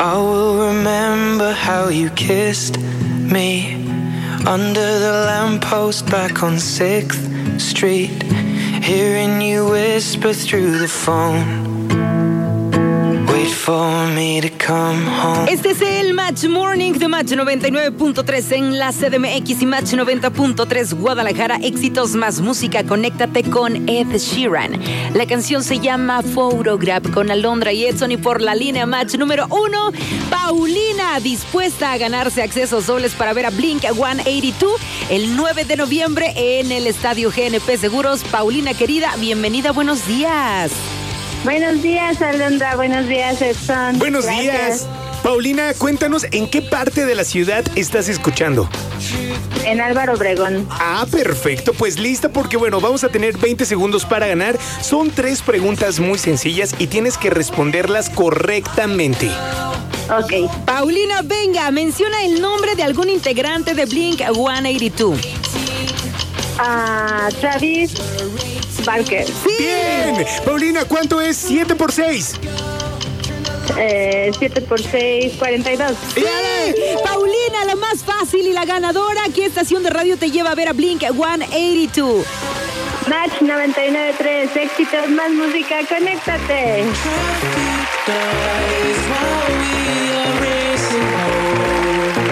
I will remember how you kissed me under the lamppost back on 6th Street, hearing you whisper through the phone. Wait for me to come home. Este es el Match Morning de Match 99.3 en la CDMX y Match 90.3 Guadalajara. Éxitos más música. Conéctate con Ed Sheeran. La canción se llama Photograph con Alondra y Edson. Y por la línea Match número 1, Paulina, dispuesta a ganarse accesos dobles para ver a Blink-182 el 9 de noviembre en el Estadio GNP Seguros. Paulina, querida, bienvenida, buenos días. Buenos días, Alondra. Buenos días, Edson. Buenos días. Paulina, cuéntanos, ¿en qué parte de la ciudad estás escuchando? En Álvaro Obregón. Ah, perfecto. Pues lista porque, bueno, vamos a tener 20 segundos para ganar. Son 3 preguntas muy sencillas y tienes que responderlas correctamente. Ok. Paulina, venga, menciona el nombre de algún integrante de Blink-182. Travis Barker. ¡Bien! Paulina, ¿cuánto es 7 por 6? 7 por 6, 42. ¡Sí! Paulina, la más fácil y la ganadora. ¿Qué estación de radio te lleva a ver a Blink-182? Match 99.3, éxitos más música, conéctate.